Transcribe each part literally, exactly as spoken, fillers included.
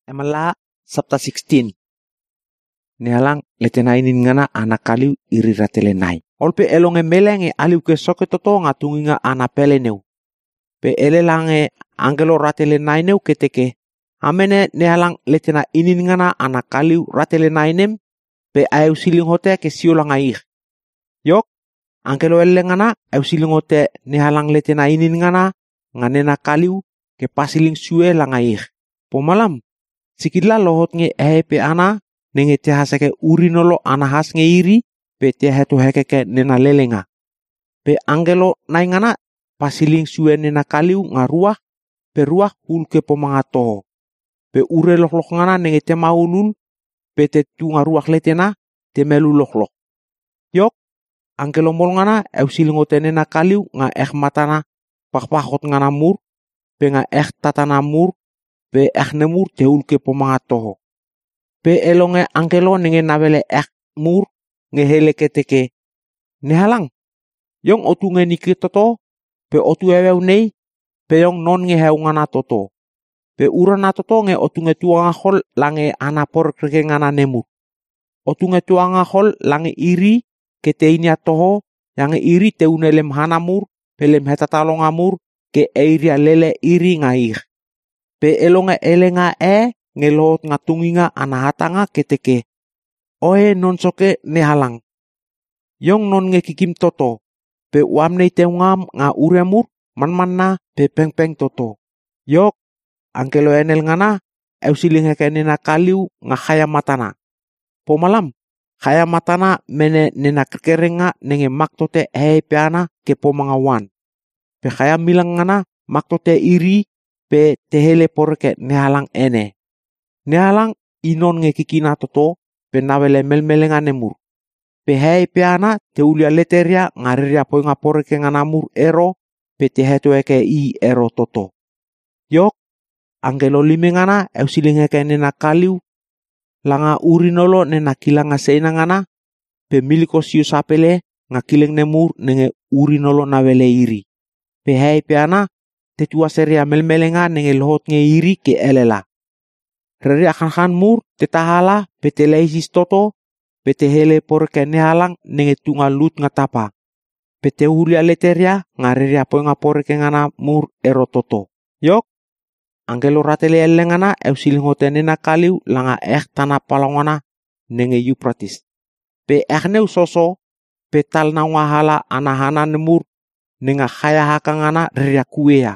Emala sabta sixteen. Nialang letena inin ngana anak kaliu iri ratele nai. Olpe elonge melenge aliu ke soke toto ngatungi nga anapele neu. Pe ele lange angelo ratele nai neu keteke. Amene nialang letena inin ngana anak kaliu ratele nai nem. Pe aeu siling hote ke siolanga ih. Yok, angelo ele ngana aeu siling hote nialang letena inin ngana nganena kaliu ke pasiling sue langa ih. Pomalam. Sikidla lohot nge ehe pe ana nenge te hasake urinolo anahas nge iri pe te hetu heke ke nena lelenga. Pe angelo nai ngana pasiling sue nena kaliu nga ruah pe ruah hul ke pomanga toho. Pe ure loh-loh ngana nenge te maulul pe te tu nga ruah letena te melu loh-loh. Yok, angelo mol ngana eu silingote nena kaliu nga eh matana pakpakot ngana mur pe nga eh tatana mur pe eh nemur teul ke pomanga toho. Pe elonge angelo nenge nabele eh mur ngehele keteke. Nehalang, yong otu nge niki toto, pe otu eweu nei, pe yong non nge heu ngana toto. Pe urana toto nge otu nge tuanga hol lange anapor kreke ngana nemur. Otu nge tuanga hol lange iri kete inia toho, yang iri teune lem hanamur, pe lem hetatalongamur ke eiria lele iri ngair. Pe elonga elenga e ngelot ngatunginga anahatanga keteke. Oe non soke nehalang. Yong non nge kikim toto. Pe uam nei teungam nga uremur manmanna pe peng-peng toto. Yok, angkelo enel ngana eu siling heke nena kaliu nga khaya matana. Pomalam, khaya matana mene nena kekerenga nenge maktote hei peana ke pomanga wan. Pe khaya milang ngana maktote iri pe tehele porke nehalang ene. Nehalang inon nge kikina toto pe nawele melmelenga nemur. Pe hei peana te ulia leteria ngariria poinga porke nganamur ero pe te heto eke i ero toto. Yok, angelo lime ngana eu siling eke nena kaliu langa urinolo nena kilanga seina ngana pe miliko siu sapele nga kileng nemur nenge urinolo nawele iri. Pe hei peana te tua seria melmelenga nenge lohot nge iri ke elela. Reri akan-akan mur te tahala pe te leisis toto pe te hele porke nehalang nenge tunga lut nga tapa. Pe te hulia leteria nga reri apoinga porke ngana mur ero toto. Yok, angelo ratele ele ngana eu silingote nena kaliu langa eh tanah palangana nenge Euphrates. Pe eh neu soso pe tal na wahala anahana nemur nenga khaya haka ngana reri akuea.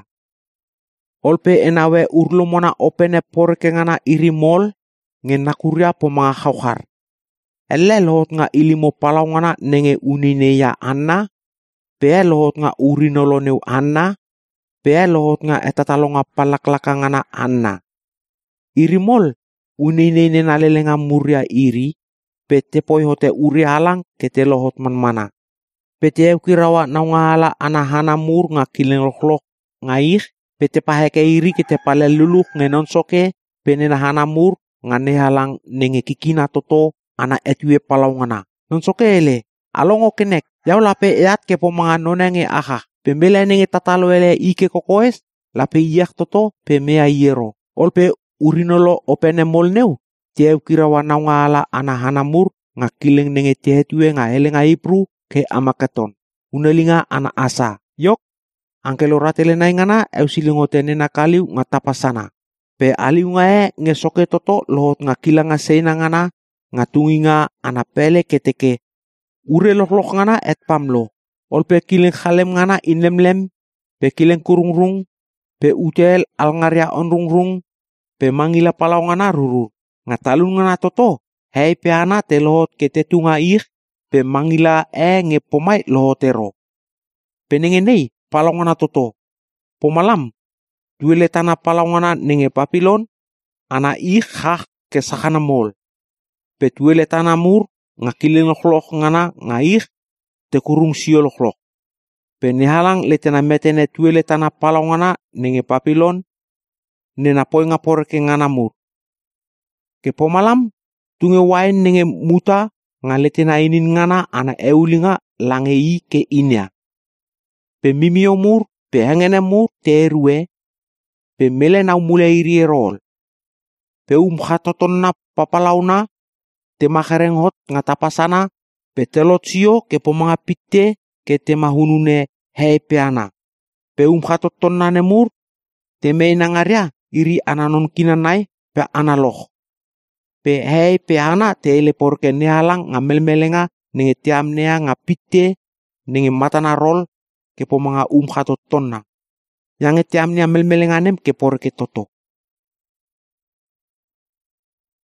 Olpe enawe urlo mona opene porke ngana iri mol nge nakuria pomanga khawkhar. Ele lohot nga ilimo palau ngana nenge unine ya anna, pe lohot nga urinolo neu anna, pe lohot nga etatalonga palaklaka ngana anna. Iri mol unine nena lelenga muria iri, pe te poi hote uri halang ke te lohot manmana. Pe te eukirawa naungahala anahana mur nga kileng lohlok ngaih, pe te paheke iri ke te pale luluh nge nonsoke, pe nena hana mur nga nehalang nenge kikina toto ana etue palau ngana. Nonsoke ele, alongo kenek, yau lape eat ke pomanga nonenge aha, pe mele nenge tatalo ele ike kokoes, lape iyak toto pe mea iero. Olpe urinolo opene mol neu, te eukirawa naungahala anahana mur nga kileng nenge te hetue nga hele nga ipru ke amakaton. Unelinga ana asa. Yok, angkelo ratele nai ngana eu silingote nena kaliu nga tapasana. Pe aliu nga e nge soke toto lohot nga kilanga seina ngana nga tungi nga anapele keteke. Ure loh-loh ngana et pamlo. Olpe kileng khalem ngana inlem-lem, pe kileng kurung-rung, pe utel alngaria onrung-rung, pe mangila palau ngana ruru. Nga talun ngana toto, hei peana te lohot ke te tunga ih, pe mangila e nge pomai lohotero. Pe nenge nei, palau ngana toto. Pomalam, duele tanah palau ngana nenge Papilon, ana ih hak ke sakana mol. Pe duele tanah mur, nga kileng loh-loh ngana nga ih, te kurung sio loh-loh. Pe nehalang letena metene duele tanah palau ngana nenge Papilon, nena poinga porke ngana mur. Ke pomalam, tunge wain nenge muta nga letena inin ngana ana eulinga lange i ke inia. Pe mimio mur, pe hengene mur te erue, pe mele nau mule iri erol. Pe um khatotonna papalauna te makerenghot nga tapasana pe telotio ke pomanga pitte ke te mahunune hei peana. Pe um khatotonna nemur te meinangaria iri ananon kinanai pe analoh. Pe hei peana te ele porke nehalang nga melmelenga nenge tiam nea nga pitte nenge matana rol ke pomanga um khatotonna. Yang tiam nea melmelenga nem ke porke toto.